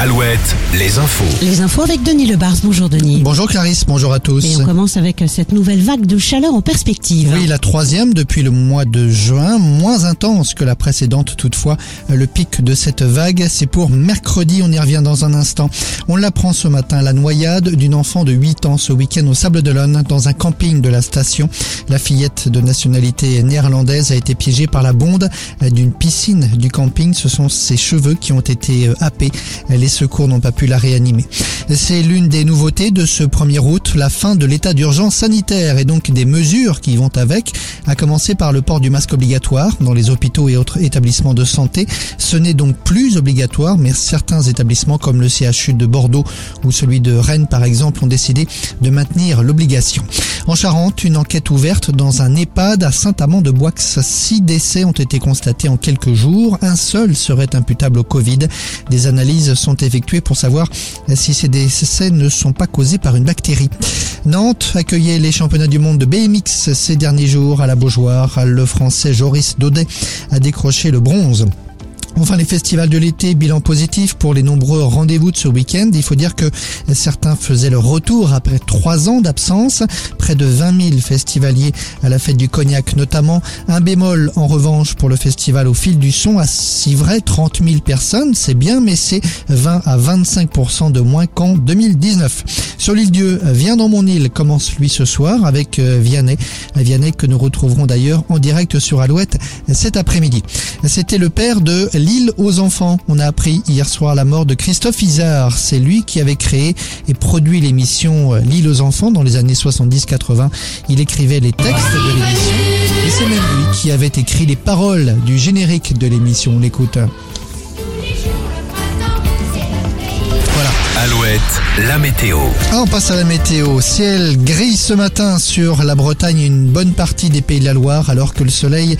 Alouette, les infos. Les infos avec Denis Lebars. Bonjour Denis. Bonjour Clarisse, bonjour à tous. Et on commence avec cette nouvelle vague de chaleur en perspective. Oui, la troisième depuis le mois de juin, moins intense que la précédente toutefois. Le pic de cette vague, c'est pour mercredi, on y revient dans un instant. On l'apprend ce matin, la noyade d'une enfant de 8 ans ce week-end au Sables-d'Olonne dans un camping de la station. La fillette de nationalité néerlandaise a été piégée par la bonde d'une piscine du camping. Ce sont ses cheveux qui ont été happés. Les secours n'ont pas pu la réanimer. C'est l'une des nouveautés de ce 1er août, la fin de l'état d'urgence sanitaire et donc des mesures qui vont avec, à commencer par le port du masque obligatoire dans les hôpitaux et autres établissements de santé. Ce n'est donc plus obligatoire, mais certains établissements comme le CHU de Bordeaux ou celui de Rennes par exemple ont décidé de maintenir l'obligation. En Charente, une enquête ouverte dans un EHPAD à Saint-Amand-de-Boix. 6 décès ont été constatés en quelques jours. Un seul serait imputable au Covid. Des analyses sont effectuées pour savoir si ces décès ne sont pas causés par une bactérie. Nantes accueillait les championnats du monde de BMX ces derniers jours à la Beaujoire. Le Français Joris Daudet a décroché le bronze. Enfin, les festivals de l'été, bilan positif pour les nombreux rendez-vous de ce week-end. Il faut dire que certains faisaient leur retour après 3 ans d'absence. Près de 20 000 festivaliers à la fête du Cognac notamment. Un bémol en revanche pour le festival au fil du son à Civray, 30 000 personnes. C'est bien, mais c'est 20 à 25% de moins qu'en 2019. Sur l'île Dieu, Viens dans mon île commence lui ce soir avec Vianney. Vianney que nous retrouverons d'ailleurs en direct sur Alouette cet après-midi. C'était le père de L'île aux enfants. On a appris hier soir la mort de Christophe Izard. C'est lui qui avait créé et produit l'émission L'île aux enfants dans les années 70-80. Il écrivait les textes de l'émission et c'est même lui qui avait écrit les paroles du générique de l'émission. On l'écoute. Alouette, la météo. On passe à la météo. Ciel gris ce matin sur la Bretagne et une bonne partie des Pays de la Loire alors que le soleil